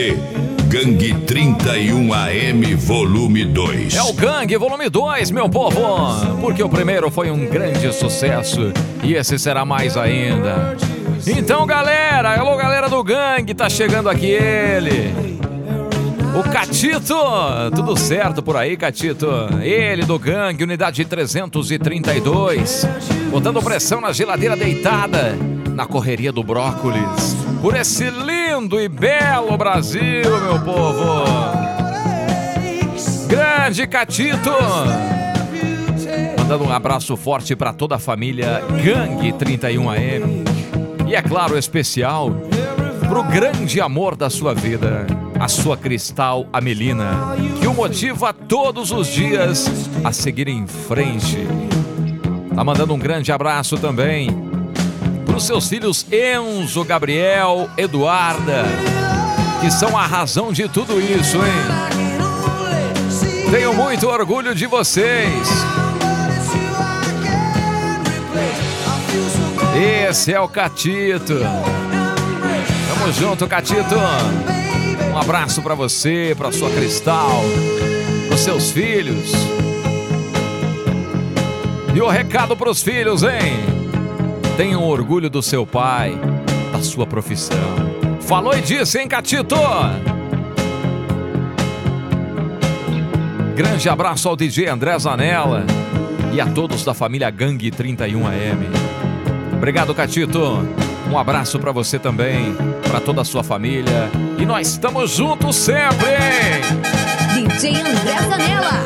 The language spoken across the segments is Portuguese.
você, Gangue 31 AM Volume 2. É o Gangue Volume 2, meu povo, porque o primeiro foi um grande sucesso e esse será mais ainda. Então, galera, alô, galera do Gangue, tá chegando aqui ele, o Catito. Tudo certo por aí, Catito? Ele do Gangue, unidade 332, botando pressão na geladeira deitada, na correria do brócolis, por esse lindo e belo Brasil, meu povo. Grande Catito. Mandando um abraço forte para toda a família Gangue 31 AM. E é claro, especial pro grande amor da sua vida, a sua Cristal Amelina, que o motiva todos os dias a seguir em frente. Tá mandando um grande abraço também pros seus filhos Enzo, Gabriel, Eduarda, que são a razão de tudo isso, hein? Tenho muito orgulho de vocês. Esse é o Catito. Tamo junto, Catito. Um abraço pra você, pra sua Cristal, pros seus filhos. E o recado pros filhos, hein? Tenham orgulho do seu pai, da sua profissão. Falou e disse, hein, Catito? Grande abraço ao DJ André Zanella e a todos da família Gangue 31 AM. Obrigado, Catito. Um abraço pra você também, pra toda a sua família. E nós estamos juntos sempre, hein? DJ André Zanella.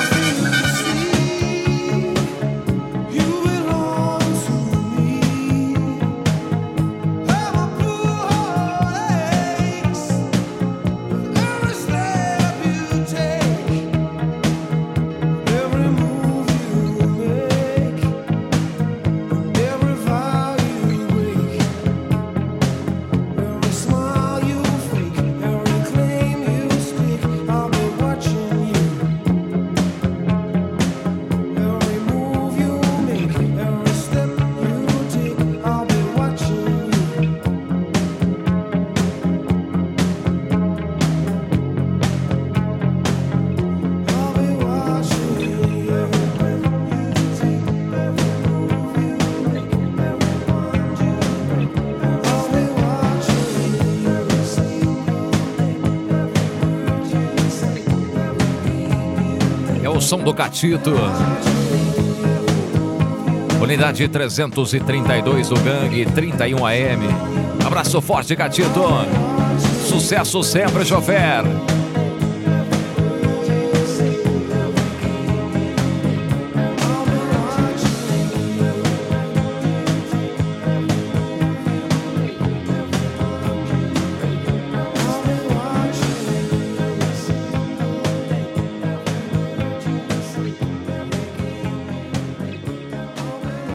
Som do Catito. Unidade 332 do Gangue 31 AM. Abraço forte, Catito. Sucesso sempre, chofer.